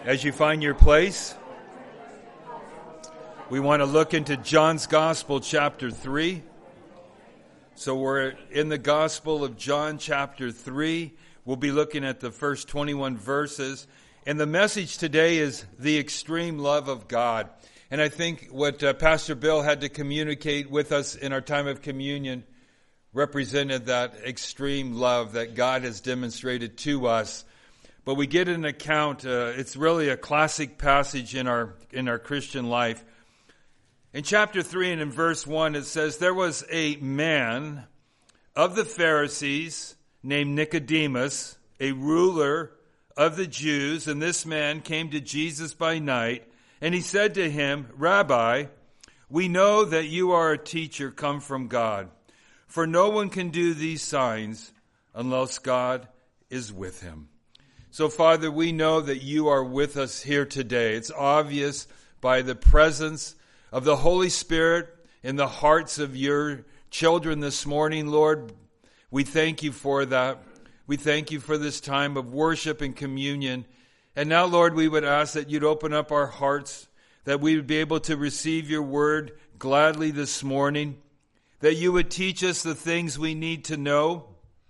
As you find your place, we want to look into John's Gospel, chapter 3. So we're in the Gospel of John, chapter 3. We'll be looking at the first 21 verses. And the message today is the extreme love of God. And I think what Pastor Bill had to communicate with us in our time of communion represented that extreme love that God has demonstrated to us. But we get an account, it's really a classic passage in our Christian life. In chapter 3 and in verse 1, it says, "There was a man of the Pharisees named Nicodemus, a ruler of the Jews, and this man came to Jesus by night, and he said to him, 'Rabbi, we know that you are a teacher come from God, for no one can do these signs unless God is with him.'" So, Father, we know that you are with us here today. It's obvious by the presence of the Holy Spirit in the hearts of your children this morning, Lord. We thank you for that. We thank you for this time of worship and communion. And now, Lord, we would ask that you'd open up our hearts, that we would be able to receive your word gladly this morning, that you would teach us the things we need to know,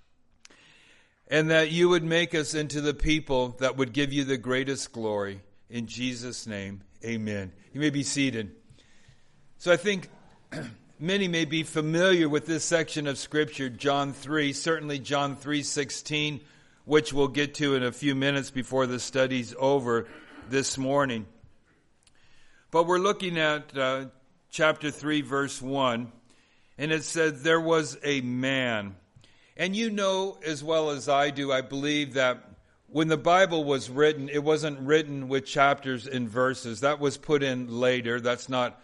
and that you would make us into the people that would give you the greatest glory. In Jesus' name, amen. You may be seated. So I think many may be familiar with this section of Scripture, John 3, certainly John 3:16, which we'll get to in a few minutes before the study's over this morning. But we're looking at chapter 3, verse 1, and it said, "There was a man." And you know as well as I do, I believe, that when the Bible was written, it wasn't written with chapters and verses. That was put in later. That's not,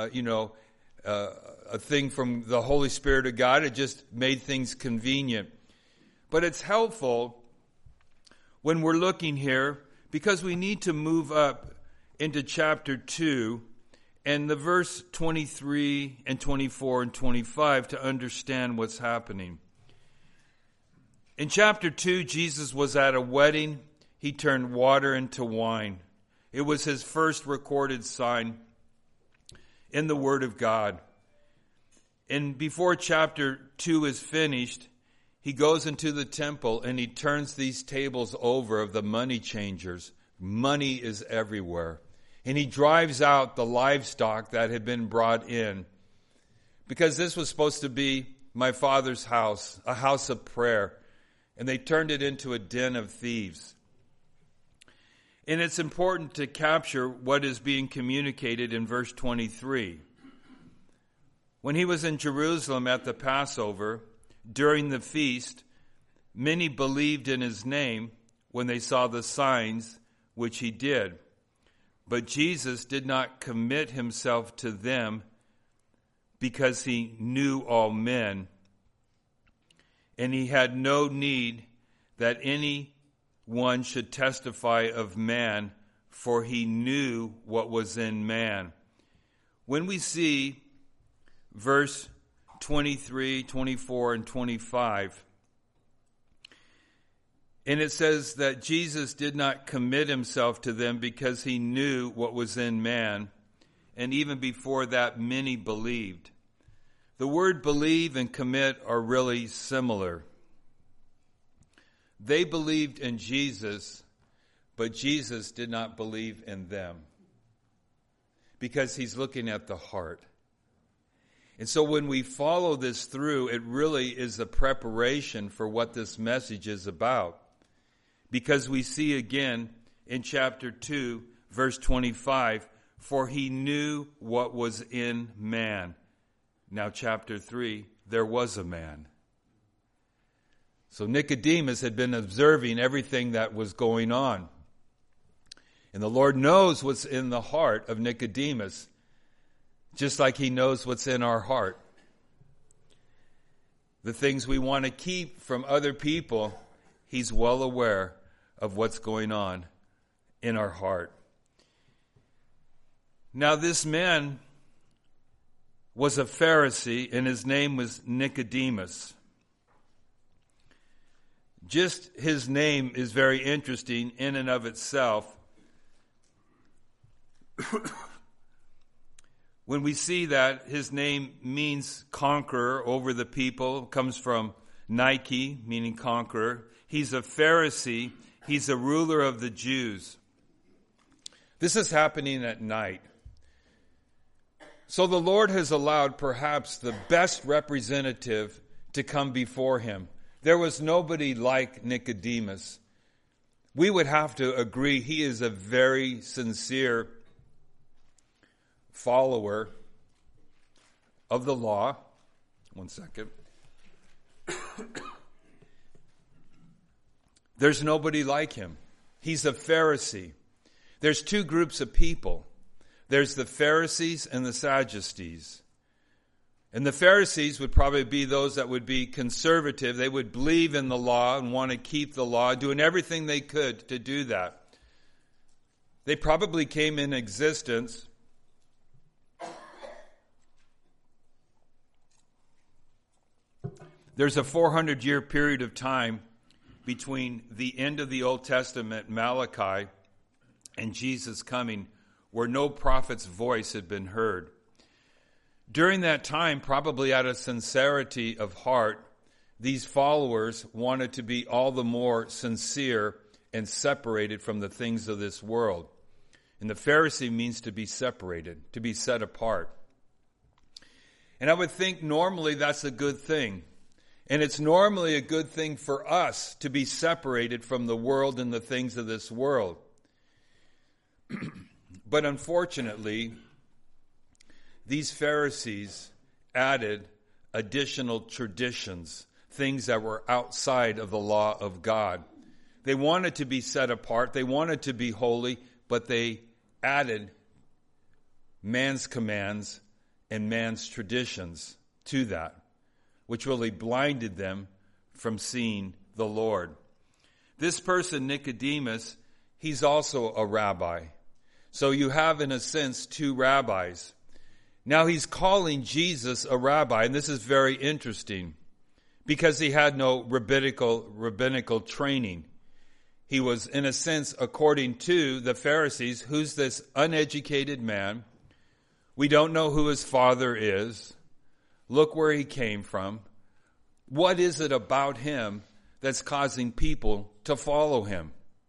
a thing from the Holy Spirit of God. It just made things convenient. But it's helpful when we're looking here because we need to move up into chapter 2 and the verse 23 and 24 and 25 to understand what's happening. In chapter 2, Jesus was at a wedding. He turned water into wine. It was his first recorded sign in the Word of God. And before chapter 2 is finished, he goes into the temple and he turns these tables over of the money changers. Money is everywhere. And he drives out the livestock that had been brought in. Because this was supposed to be my Father's house, a house of prayer. And they turned it into a den of thieves. And it's important to capture what is being communicated in verse 23. When he was in Jerusalem at the Passover, during the feast, many believed in his name when they saw the signs which he did. But Jesus did not commit himself to them because he knew all men. And he had no need that anyone should testify of man, for he knew what was in man. When we see verse 23, 24, and 25, and it says that Jesus did not commit himself to them because he knew what was in man, and even before that, many believed. The word believe and commit are really similar. They believed in Jesus, but Jesus did not believe in them because he's looking at the heart. And so when we follow this through, it really is a preparation for what this message is about. Because we see again in chapter 2, verse 25, "For he knew what was in man." Now, chapter 3, there was a man. So Nicodemus had been observing everything that was going on. And the Lord knows what's in the heart of Nicodemus, just like he knows what's in our heart. The things we want to keep from other people, he's well aware of what's going on in our heart. Now, this man was a Pharisee, and his name was Nicodemus. Just his name is very interesting in and of itself. When we see that his name means conqueror over the people, comes from Nike, meaning conqueror. He's a Pharisee. He's a ruler of the Jews. This is happening at night. So the Lord has allowed perhaps the best representative to come before him. There was nobody like Nicodemus. We would have to agree he is a very sincere follower of the law. One second. There's nobody like him. He's a Pharisee. There's two groups of people. There's the Pharisees and the Sadducees. And the Pharisees would probably be those that would be conservative. They would believe in the law and want to keep the law, doing everything they could to do that. They probably came in existence There's a 400-year period of time between the end of the Old Testament, Malachi, and Jesus coming, where no prophet's voice had been heard. During that time, probably out of sincerity of heart, these followers wanted to be all the more sincere and separated from the things of this world. And the Pharisee means to be separated, to be set apart. And I would think normally that's a good thing. And it's normally a good thing for us to be separated from the world and the things of this world. But unfortunately, these Pharisees added additional traditions, things that were outside of the law of God. They wanted to be set apart, they wanted to be holy, but they added man's commands and man's traditions to that, which really blinded them from seeing the Lord. This person, Nicodemus, he's also a rabbi. So you have, in a sense, two rabbis. Now he's calling Jesus a rabbi, and this is very interesting because he had no rabbinical training. He was, in a sense, according to the Pharisees, who's this uneducated man? We don't know who his father is. Look where he came from. What is it about him that's causing people to follow him?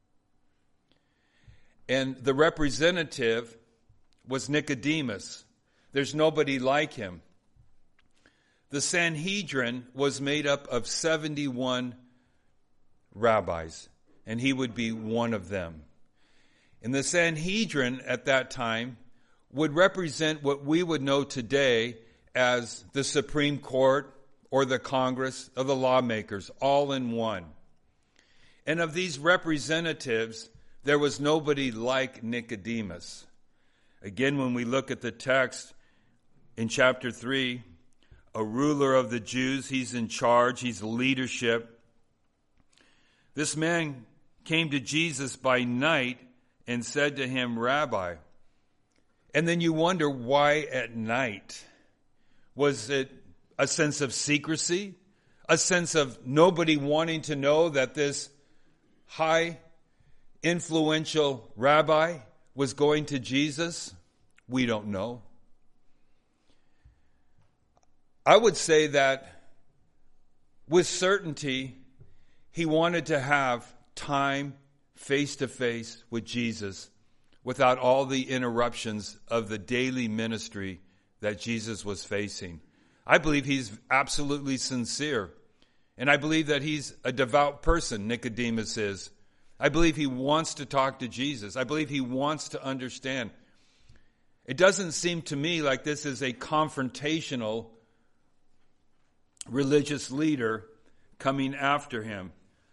And the representative was Nicodemus. There's nobody like him. The Sanhedrin was made up of 71 rabbis, and he would be one of them. And the Sanhedrin at that time would represent what we would know today as the Supreme Court or the Congress of the lawmakers, all in one. And of these representatives, there was nobody like Nicodemus. Again, when we look at the text in chapter 3, a ruler of the Jews, he's in charge, he's leadership. This man came to Jesus by night and said to him, Rabbi. And then you wonder, why at night? Was it a sense of secrecy? A sense of nobody wanting to know that this high, influential rabbi was going to Jesus? We don't know. I would say that with certainty, he wanted to have time face-to-face with Jesus without all the interruptions of the daily ministry that Jesus was facing. I believe he's absolutely sincere. And I believe that he's a devout person, Nicodemus is. I believe he wants to talk to Jesus. I believe he wants to understand. It doesn't seem to me like this is a confrontational religious leader coming after him.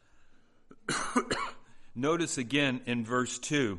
Notice again in verse 2.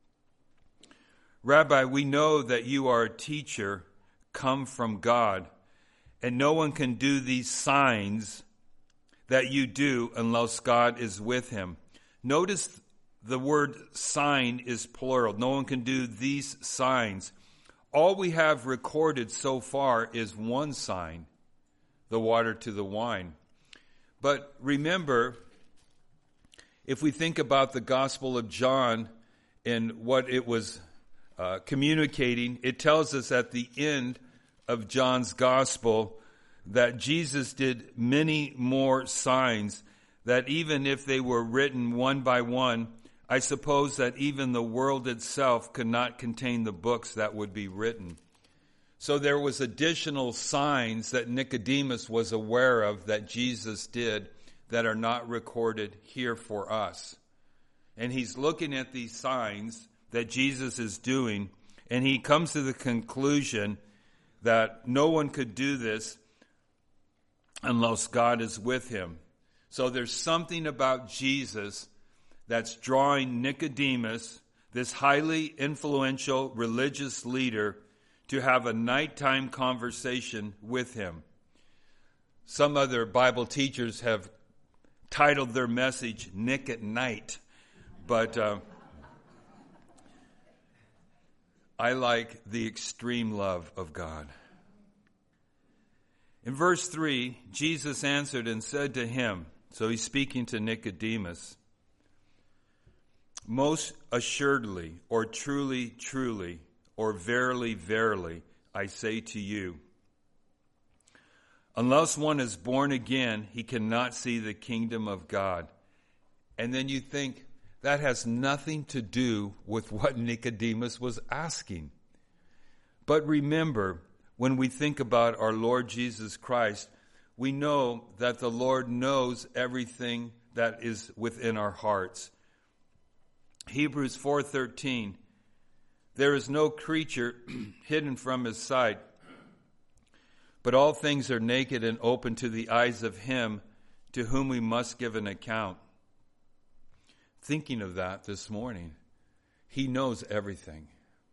Rabbi, we know that you are a teacher come from God, and no one can do these signs that you do unless God is with him. Notice the word sign is plural. No one can do these signs. All we have recorded so far is one sign, the water to the wine. But remember, if we think about the Gospel of John and what it was communicating, it tells us at the end of John's gospel that Jesus did many more signs, that even if they were written one by one, I suppose that even the world itself could not contain the books that would be written. So there was additional signs that Nicodemus was aware of that Jesus did that are not recorded here for us. And he's looking at these signs that Jesus is doing, and he comes to the conclusion that no one could do this unless God is with him. So there's something about Jesus that's drawing Nicodemus, this highly influential religious leader, to have a nighttime conversation with him. Some other Bible teachers have titled their message, Nick at Night. But I like the extreme love of God. In verse 3, Jesus answered and said to him, so he's speaking to Nicodemus, most assuredly, or truly, truly, or verily, verily, I say to you, unless one is born again, he cannot see the kingdom of God. And then you think, that has nothing to do with what Nicodemus was asking. But remember, when we think about our Lord Jesus Christ, we know that the Lord knows everything that is within our hearts. Hebrews 4:13, there is no creature hidden from his sight, but all things are naked and open to the eyes of him to whom we must give an account. Thinking of that this morning, he knows everything.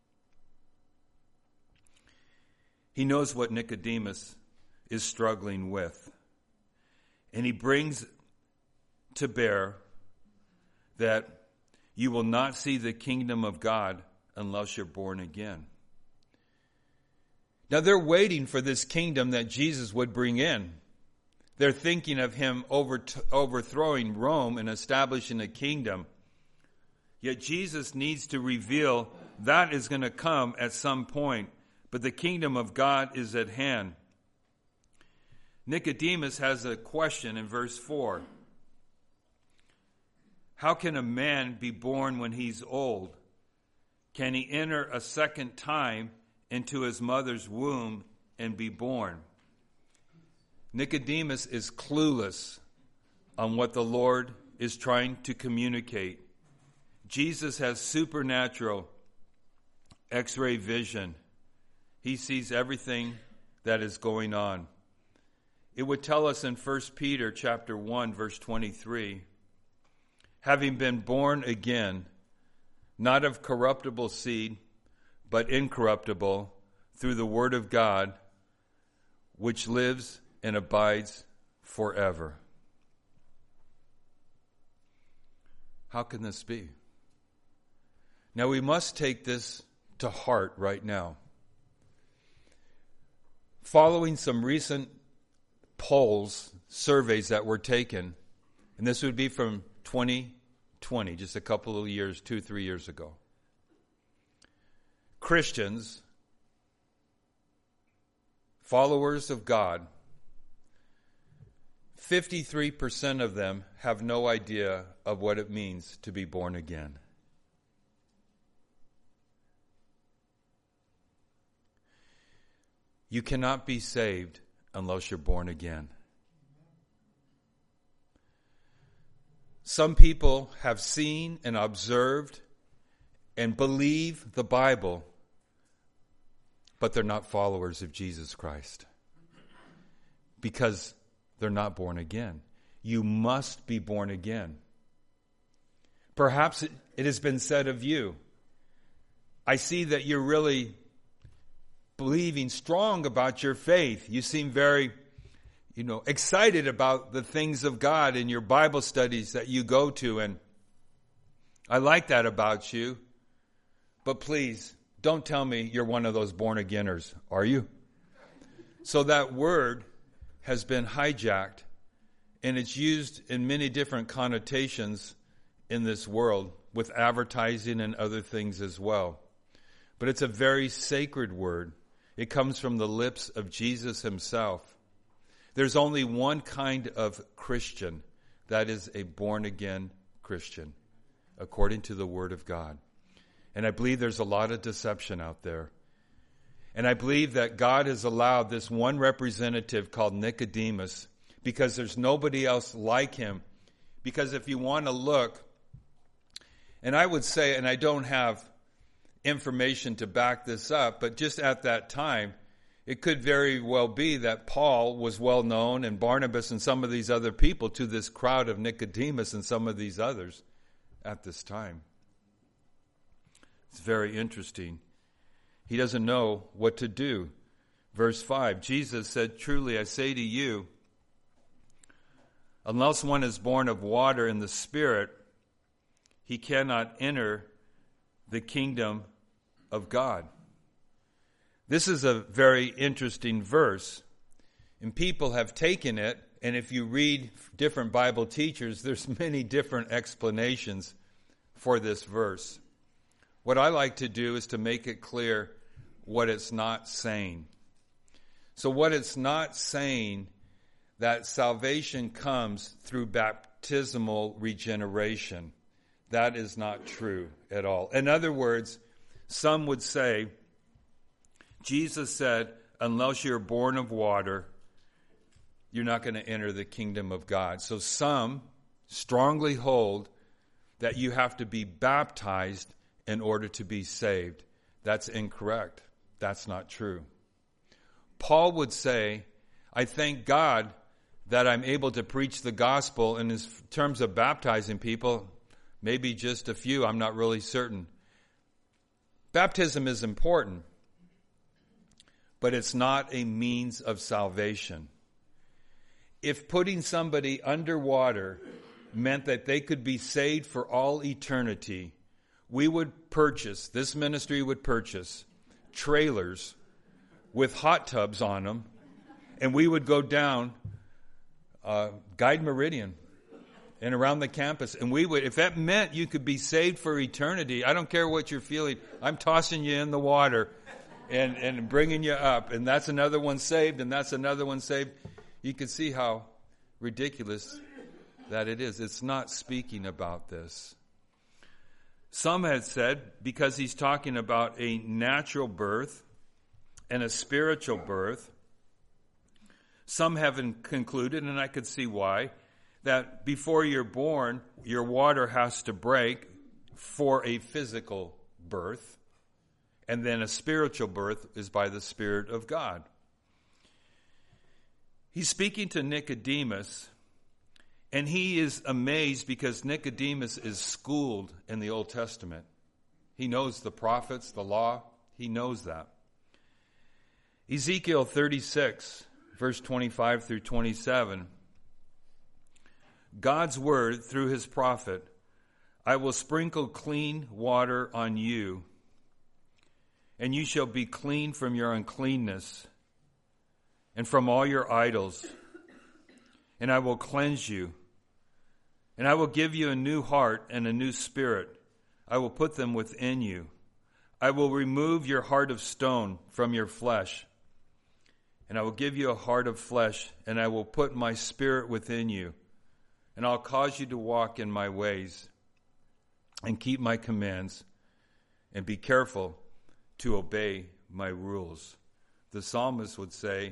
He knows what Nicodemus is struggling with. And he brings to bear that you will not see the kingdom of God unless you're born again. Now they're waiting for this kingdom that Jesus would bring in. They're thinking of him overthrowing Rome and establishing a kingdom. Yet Jesus needs to reveal that is going to come at some point. But the kingdom of God is at hand. Nicodemus has a question in verse 4. How can a man be born when he's old? Can he enter a second time into his mother's womb and be born? Nicodemus is clueless on what the Lord is trying to communicate. Jesus has supernatural X-ray vision. He sees everything that is going on. It would tell us in 1 Peter chapter 1, verse 23, having been born again, not of corruptible seed, but incorruptible, through the word of God, which lives and abides forever. How can this be? Now we must take this to heart right now. Following some recent polls, surveys that were taken, and this would be from 2020, just a couple of years, 2-3 years ago. Christians, followers of God, 53% of them have no idea of what it means to be born again. You cannot be saved unless you're born again. Some people have seen and observed and believe the Bible, but they're not followers of Jesus Christ because they're not born again. You must be born again. Perhaps it has been said of you, I see that you're really believing strong about your faith. You seem very, excited about the things of God in your Bible studies that you go to. And I like that about you. But please, don't tell me you're one of those born againers, are you? So that word has been hijacked, and it's used in many different connotations in this world with advertising and other things as well. but it's a very sacred word. It comes from the lips of Jesus himself. There's only one kind of Christian, that is a born-again Christian, according to the Word of God. And I believe there's a lot of deception out there. And I believe that God has allowed this one representative called Nicodemus, because there's nobody else like him. Because if you want to look, and I would say, and I don't have information to back this up, but just at that time, it could very well be that Paul was well known, and Barnabas and some of these other people, to this crowd of Nicodemus and some of these others at this time. It's very interesting. He doesn't know what to do. Verse 5, Jesus said, "Truly I say to you, unless one is born of water and the Spirit, he cannot enter the kingdom of God." This is a very interesting verse, and people have taken it, and if you read different Bible teachers, there's many different explanations for this verse. What I like to do is to make it clear what it's not saying. So what it's not saying, that salvation comes through baptismal regeneration. That is not true at all. In other words, some would say, Jesus said, unless you're born of water, you're not going to enter the kingdom of God. So some strongly hold that you have to be baptized in order to be saved. That's incorrect. That's not true. Paul would say, I thank God that I'm able to preach the gospel. In terms of baptizing people, maybe just a few, I'm not really certain. Baptism is important, but it's not a means of salvation. If putting somebody underwater meant that they could be saved for all eternity, this ministry would purchase trailers with hot tubs on them, and we would go down Guide Meridian and around the campus, and we would, if that meant you could be saved for eternity, I don't care what you're feeling, I'm tossing you in the water and bringing you up, and that's another one saved, and that's another one saved. You can see how ridiculous that it is. It's not speaking about this. Some have said, because he's talking about a natural birth and a spiritual birth, some have concluded, and I could see why, that before you're born, your water has to break for a physical birth, and then a spiritual birth is by the Spirit of God. He's speaking to Nicodemus, and he is amazed because Nicodemus is schooled in the Old Testament. He knows the prophets, the law. He knows that. Ezekiel 36, verse 25 through 27. God's word through his prophet, I will sprinkle clean water on you, and you shall be clean from your uncleanness and from all your idols, and I will cleanse you. And I will give you a new heart and a new spirit. I will put them within you. I will remove your heart of stone from your flesh, and I will give you a heart of flesh, and I will put my spirit within you, and I'll cause you to walk in my ways and keep my commands and be careful to obey my rules. The psalmist would say,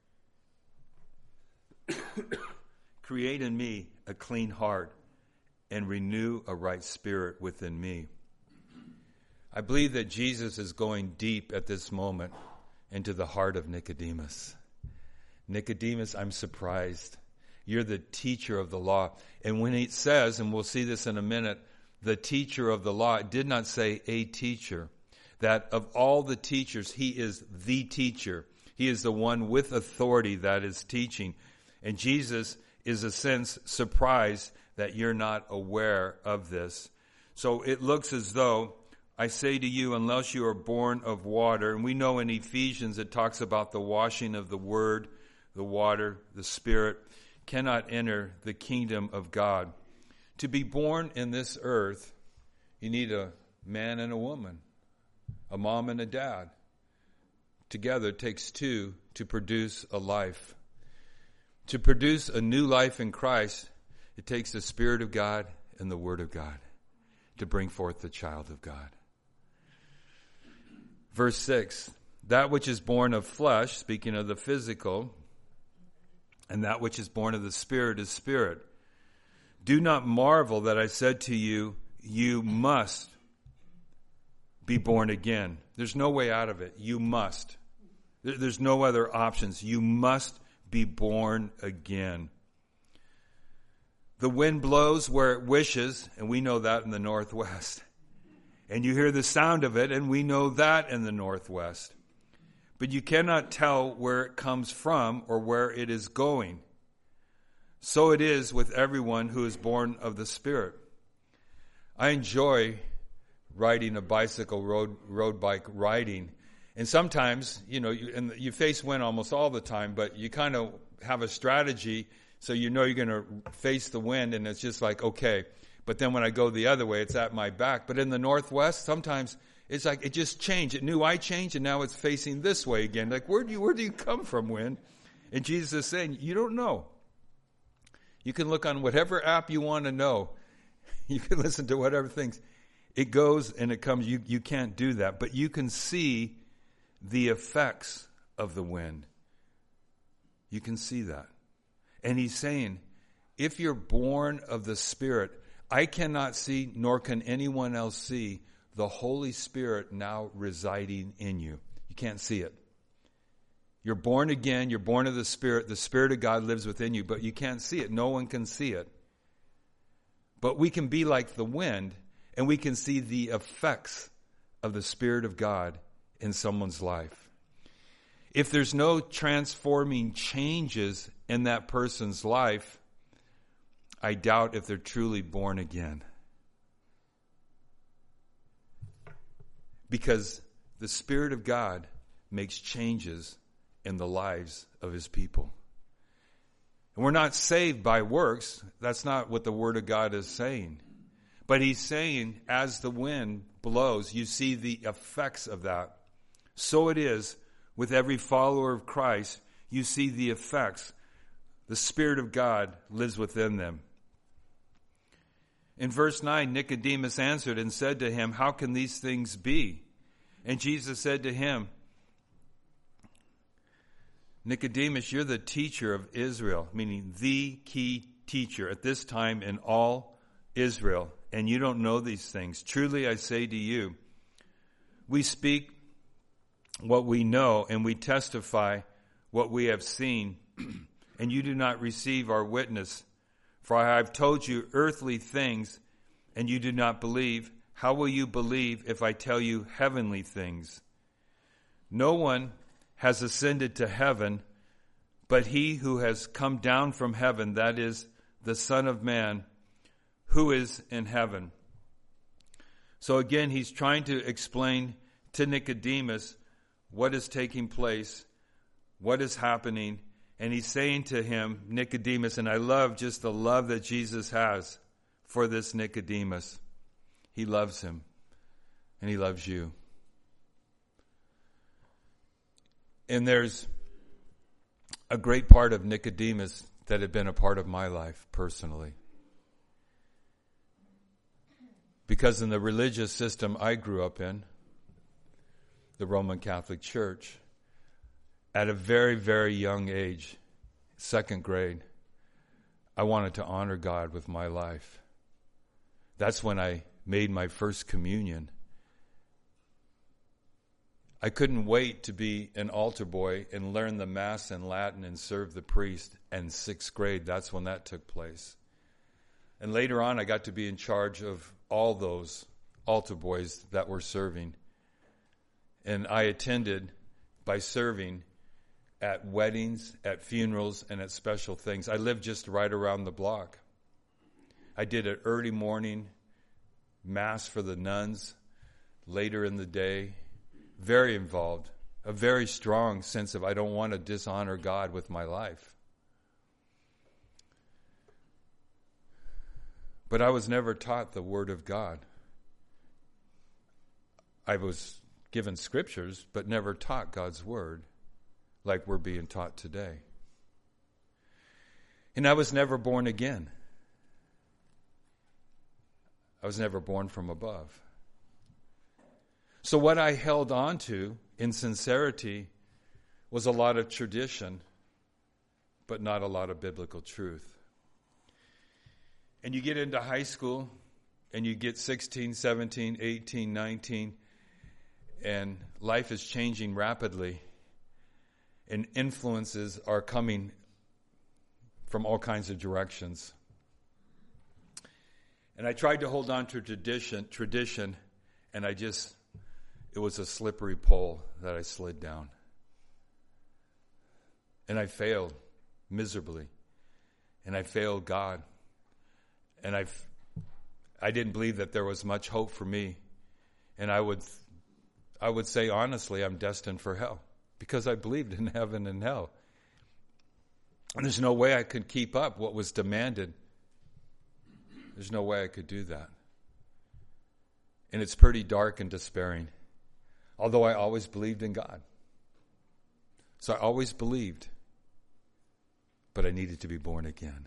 create in me a clean heart and renew a right spirit within me. I believe that Jesus is going deep at this moment into the heart of Nicodemus. Nicodemus, I'm surprised. You're the teacher of the law. And when it says, and we'll see this in a minute, the teacher of the law, it did not say a teacher. That of all the teachers, he is the teacher. He is the one with authority that is teaching. And Jesus is, in a sense, surprised that you're not aware of this. So it looks as though, I say to you, unless you are born of water, and we know in Ephesians it talks about the washing of the word, the water, the Spirit, cannot enter the kingdom of God. To be born in this earth, you need a man and a woman. A mom and a dad. Together it takes two to produce a life. To produce a new life in Christ, it takes the Spirit of God and the Word of God to bring forth the child of God. Verse 6, that which is born of flesh, speaking of the physical, and that which is born of the Spirit is spirit. Do not marvel that I said to you, you must be born again. There's no way out of it. You must. There's no other options. You must be born again. The wind blows where it wishes, and we know that in the Northwest. And you hear the sound of it, and we know that in the Northwest. But you cannot tell where it comes from or where it is going. So it is with everyone who is born of the Spirit. I enjoy riding a bicycle, road bike riding. And sometimes, you face wind almost all the time, but you kind of have a strategy so you know you're going to face the wind, and it's just like, okay. But then when I go the other way, it's at my back. But in the Northwest, sometimes it's like it just changed. It knew I changed, and now it's facing this way again. Like, where do you come from, wind? And Jesus is saying, you don't know. You can look on whatever app you want to know. You can listen to whatever things. It goes and it comes. You can't do that. But you can see the effects of the wind. You can see that. And he's saying, if you're born of the Spirit, I cannot see, nor can anyone else see, the Holy Spirit now residing in you. You can't see it. You're born again. You're born of the Spirit. The Spirit of God lives within you, but you can't see it. No one can see it. But we can be like the wind, and we can see the effects of the Spirit of God in someone's life. If there's no transforming changes in that person's life, I doubt if they're truly born again. Because the Spirit of God makes changes in the lives of his people. And we're not saved by works. That's not what the Word of God is saying. But he's saying, as the wind blows, you see the effects of that. So it is with every follower of Christ. You see the effects. The Spirit of God lives within them. In verse 9, Nicodemus answered and said to him, how can these things be? And Jesus said to him, Nicodemus, you're the teacher of Israel, meaning the key teacher at this time in all Israel, and you don't know these things. Truly I say to you, we speak what we know, and we testify what we have seen, and you do not receive our witness. For I have told you earthly things, and you do not believe. How will you believe if I tell you heavenly things? No one has ascended to heaven, but he who has come down from heaven, that is, the Son of Man, who is in heaven. So again, he's trying to explain to Nicodemus what is taking place, what is happening, and he's saying to him, Nicodemus, and I love just the love that Jesus has for this Nicodemus. He loves him, and he loves you. And there's a great part of Nicodemus that had been a part of my life personally. Because in the religious system I grew up in, the Roman Catholic Church, at a very, very young age, 2nd grade, I wanted to honor God with my life. That's when I made my first communion. I couldn't wait to be an altar boy and learn the Mass in Latin and serve the priest. And 6th grade, that's when that took place. And later on, I got to be in charge of all those altar boys that were serving. And I attended by serving at weddings, at funerals, and at special things. I lived just right around the block. I did an early morning Mass for the nuns later in the day. Very involved. A very strong sense of I don't want to dishonor God with my life. But I was never taught the Word of God. I was given scriptures, but never taught God's word like we're being taught today. And I was never born again. I was never born from above. So what I held on to in sincerity was a lot of tradition, but not a lot of biblical truth. And you get into high school, and you get 16, 17, 18, 19, and life is changing rapidly, and influences are coming from all kinds of directions. And I tried to hold on to tradition, and it was a slippery pole that I slid down. And I failed miserably. And I failed God. And I didn't believe that there was much hope for me. And I would say honestly, I'm destined for hell, because I believed in heaven and hell. And there's no way I could keep up what was demanded. There's no way I could do that. And it's pretty dark and despairing. Although I always believed in God. So I always believed. But I needed to be born again.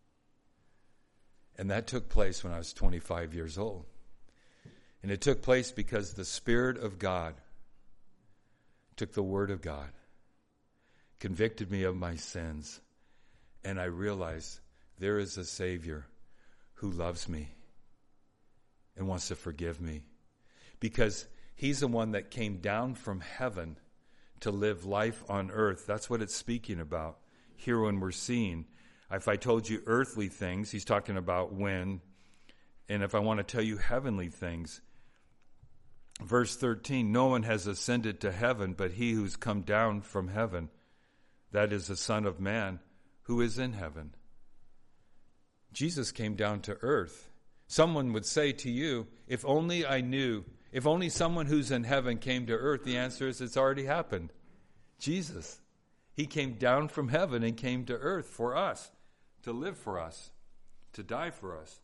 And that took place when I was 25 years old. And it took place because the Spirit of God took the Word of God, convicted me of my sins, and I realized there is a Savior who loves me and wants to forgive me, because He's the one that came down from heaven to live life on earth. That's what it's speaking about here when we're seeing. If I told you earthly things, He's talking about when. And if I want to tell you heavenly things, verse 13, no one has ascended to heaven but He who's come down from heaven. That is the Son of Man who is in heaven. Jesus came down to earth. Someone would say to you, if only I knew, if only someone who's in heaven came to earth, the answer is it's already happened. Jesus. He came down from heaven and came to earth for us, to live for us, to die for us.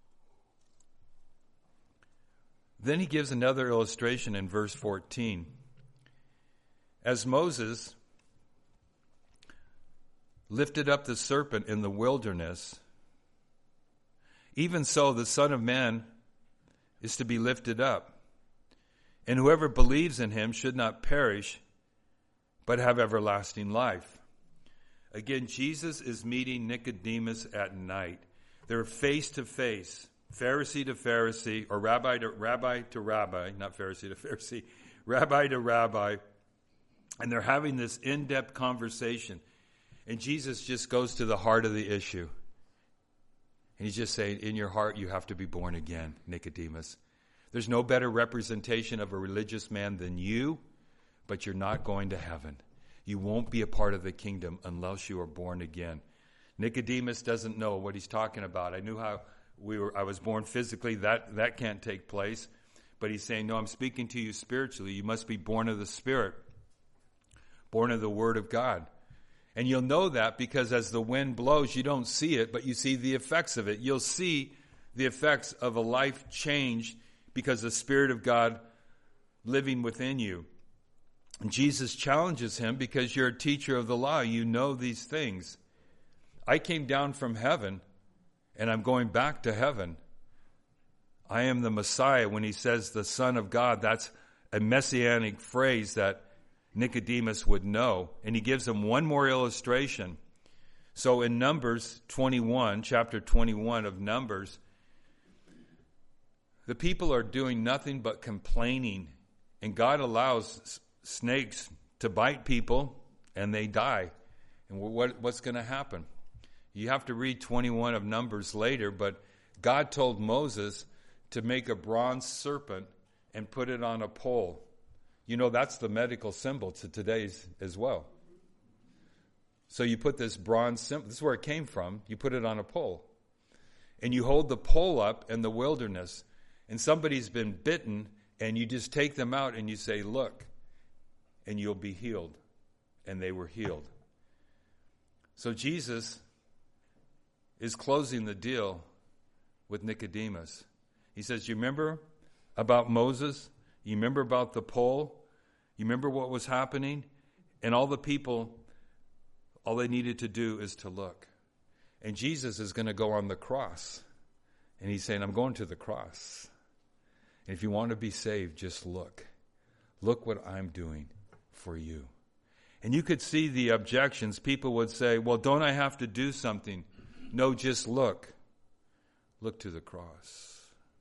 Then He gives another illustration in verse 14. As Moses lifted up the serpent in the wilderness, even so the Son of Man is to be lifted up. And whoever believes in Him should not perish, but have everlasting life. Again, Jesus is meeting Nicodemus at night. They're face to face, Pharisee to Pharisee, or rabbi to rabbi, not Pharisee to Pharisee, rabbi to rabbi. And they're having this in-depth conversation. And Jesus just goes to the heart of the issue. And He's just saying, in your heart, you have to be born again, Nicodemus. There's no better representation of a religious man than you, but you're not going to heaven. You won't be a part of the kingdom unless you are born again. Nicodemus doesn't know what he's talking about. I knew how I was born physically. That can't take place. But he's saying, no, I'm speaking to you spiritually. You must be born of the Spirit, born of the Word of God. And you'll know that because as the wind blows, you don't see it, but you see the effects of it. You'll see the effects of a life changed because the Spirit of God living within you. And Jesus challenges him because you're a teacher of the law. You know these things. I came down from heaven, and I'm going back to heaven. I am the Messiah. When He says the Son of God, that's a messianic phrase that Nicodemus would know. And He gives him one more illustration. So in Numbers 21, chapter 21 of Numbers, the people are doing nothing but complaining. And God allows snakes to bite people, and they die. And what's going to happen? You have to read 21 of Numbers later, but God told Moses to make a bronze serpent and put it on a pole. You know, that's the medical symbol to today's as well. So you put this bronze symbol, this is where it came from, you put it on a pole. And you hold the pole up in the wilderness, and somebody's been bitten, and you just take them out and you say, look, and you'll be healed. And they were healed. So Jesus is closing the deal with Nicodemus. He says, you remember about Moses? You remember about the pole? You remember what was happening? And all the people, all they needed to do is to look. And Jesus is going to go on the cross. And he's saying, I'm going to the cross. And if you want to be saved, just look. Look what I'm doing for you. And you could see the objections. People would say, well, don't I have to do something? No, just look. Look to the cross.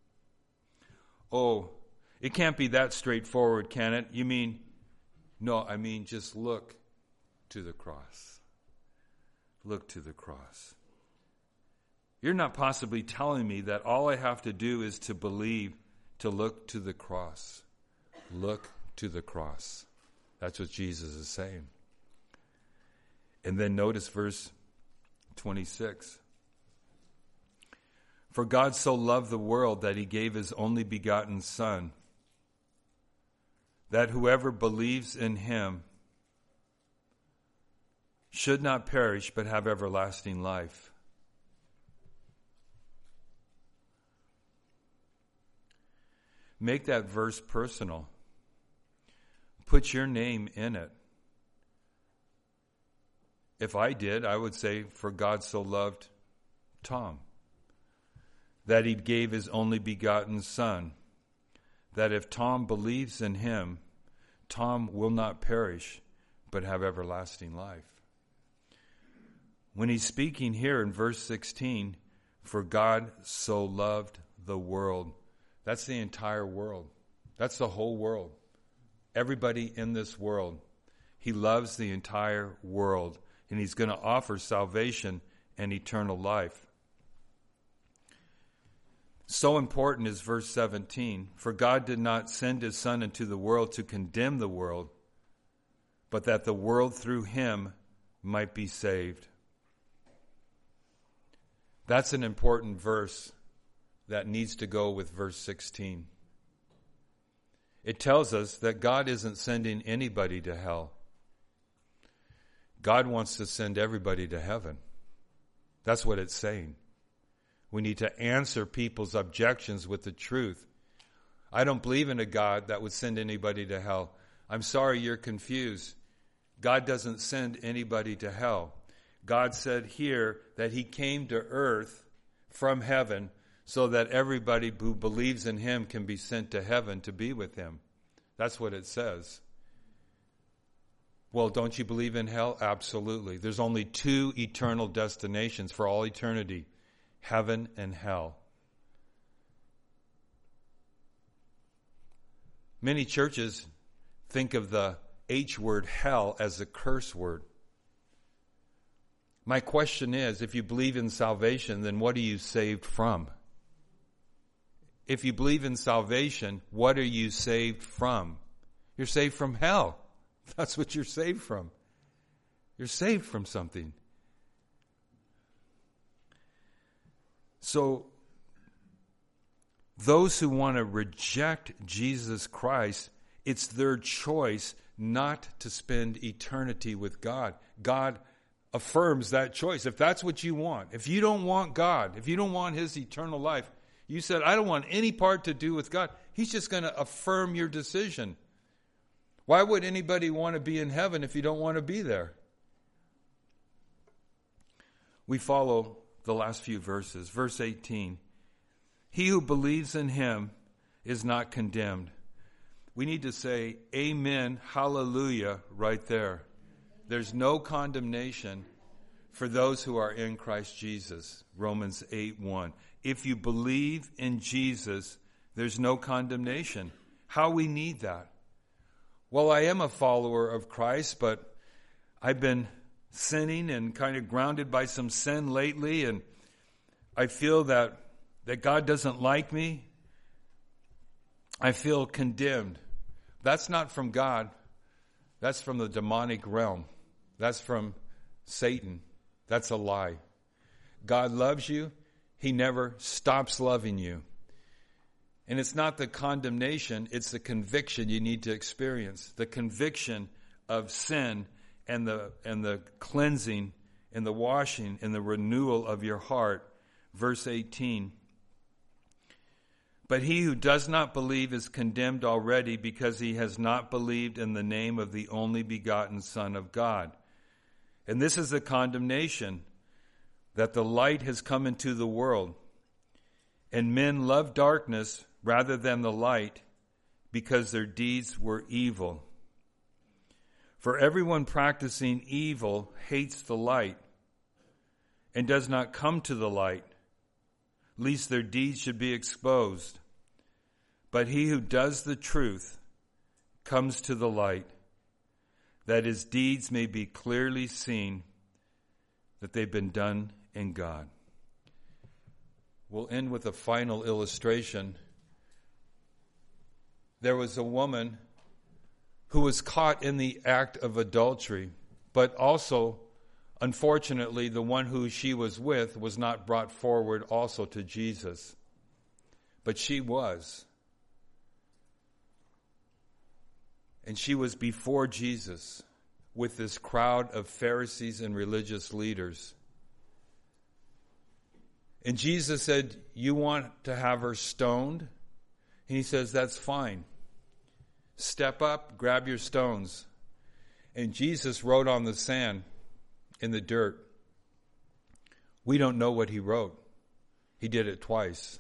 Oh, it can't be that straightforward, can it? You mean, no, I mean just look to the cross. Look to the cross. You're not possibly telling me that all I have to do is to believe, to look to the cross. Look to the cross. That's what Jesus is saying. And then notice verse 26. For God so loved the world that he gave his only begotten Son, that whoever believes in him should not perish but have everlasting life. Make that verse personal. Put your name in it. If I did, I would say, for God so loved Tom, that he gave his only begotten Son, that if Tom believes in him, Tom will not perish, but have everlasting life. When he's speaking here in verse 16, for God so loved the world, that's the entire world. That's the whole world. Everybody in this world. He loves the entire world, and he's going to offer salvation and eternal life. So important is verse 17. For God did not send his Son into the world to condemn the world, but that the world through him might be saved. That's an important verse that needs to go with verse 16. It tells us that God isn't sending anybody to hell. God wants to send everybody to heaven. That's what it's saying. We need to answer people's objections with the truth. I don't believe in a God that would send anybody to hell. I'm sorry you're confused. God doesn't send anybody to hell. God said here that he came to earth from heaven so that everybody who believes in him can be sent to heaven to be with him. That's what it says. Well, don't you believe in hell? Absolutely. There's only two eternal destinations for all eternity, heaven and hell. Many churches think of the H word, hell, as a curse word. My question is, if you believe in salvation, then what are you saved from? If you believe in salvation, what are you saved from? You're saved from hell. That's what you're saved from. You're saved from something. So, those who want to reject Jesus Christ, it's their choice not to spend eternity with God. God affirms that choice. If that's what you want, if you don't want God, if you don't want his eternal life, you said, I don't want any part to do with God. He's just going to affirm your decision. Why would anybody want to be in heaven if you don't want to be there? We follow the last few verses. Verse 18. He who believes in him is not condemned. We need to say, amen, hallelujah, right there. There's no condemnation for those who are in Christ Jesus. Romans 8:1. If you believe in Jesus, there's no condemnation. How we need that? Well, I am a follower of Christ, but I've been sinning and kind of grounded by some sin lately, and I feel that God doesn't like me. I feel condemned. That's not from God. That's from the demonic realm. That's from Satan. That's a lie. God loves you. He never stops loving you. And it's not the condemnation, it's the conviction you need to experience. The conviction of sin and the cleansing and the washing and the renewal of your heart. Verse 18. But he who does not believe is condemned already, because he has not believed in the name of the only begotten Son of God. And this is the condemnation, that the light has come into the world, and men love darkness rather than the light, because their deeds were evil. For everyone practicing evil hates the light, and does not come to the light, lest their deeds should be exposed. But he who does the truth comes to the light, that his deeds may be clearly seen, that they've been done in God. We'll end with a final illustration. There was a woman who was caught in the act of adultery, but also, unfortunately, the one who she was with was not brought forward also to Jesus. But she was. And she was before Jesus with this crowd of Pharisees and religious leaders. And Jesus said, "You want to have her stoned?" And he says, "That's fine. Step up, grab your stones." And Jesus wrote on the sand, in the dirt. We don't know what he wrote. He did it twice.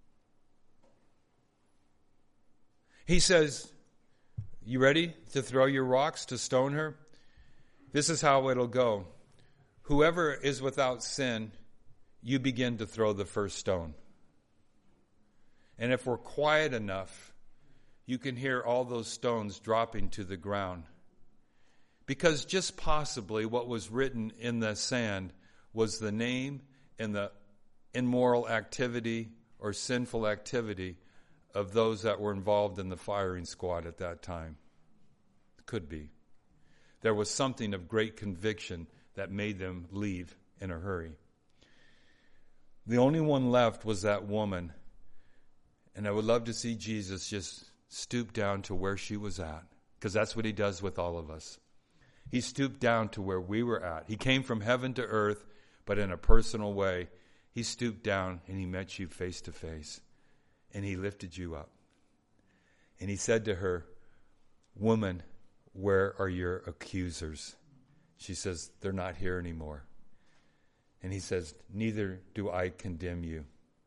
He says, "You ready to throw your rocks to stone her? This is how it'll go. Whoever is without sin, you begin to throw the first stone." And if we're quiet enough, you can hear all those stones dropping to the ground. Because just possibly what was written in the sand was the name and the immoral activity or sinful activity of those that were involved in the firing squad at that time. Could be. There was something of great conviction that made them leave in a hurry. The only one left was that woman. And I would love to see Jesus just stoop down to where she was at, because that's what he does with all of us. He stooped down to where we were at. He came from heaven to earth, but in a personal way. He stooped down and he met you face to face. And he lifted you up. And he said to her, "Woman, where are your accusers?" She says, "They're not here anymore." And he says, "Neither do I condemn you.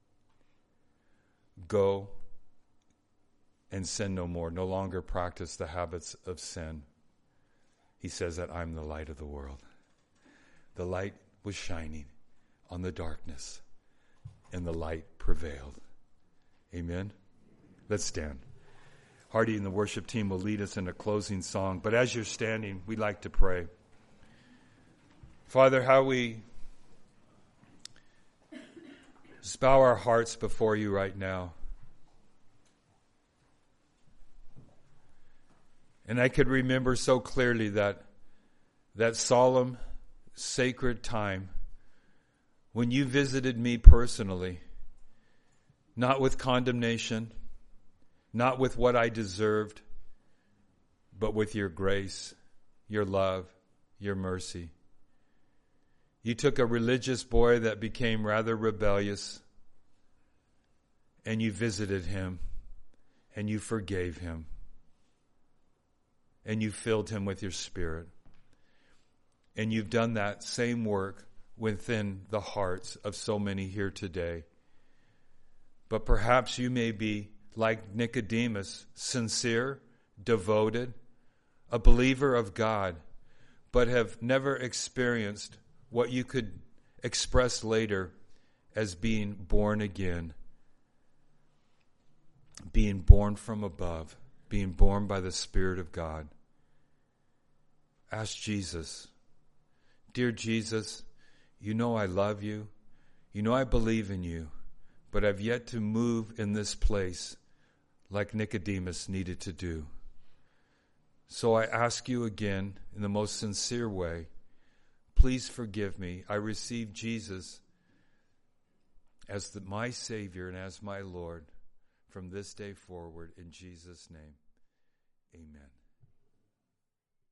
Go and sin no more. No longer practice the habits of sin." He says that I'm the light of the world. The light was shining on the darkness, and the light prevailed. Amen? Let's stand. Hardy and the worship team will lead us in a closing song. But as you're standing, we'd like to pray. Father, how we just bow our hearts before you right now. And I could remember so clearly that solemn, sacred time when you visited me personally, not with condemnation, not with what I deserved, but with your grace, your love, your mercy. You took a religious boy that became rather rebellious, and you visited him, and you forgave him. And you filled him with your Spirit. And you've done that same work within the hearts of so many here today. But perhaps you may be like Nicodemus, sincere, devoted, a believer of God, but have never experienced what you could express later as being born again, being born from above, being born by the Spirit of God. Ask Jesus, "Dear Jesus, you know I love you. You know I believe in you, but I've yet to move in this place like Nicodemus needed to do. So I ask you again in the most sincere way, please forgive me. I receive Jesus as my Savior and as my Lord from this day forward, in Jesus' name. Amen."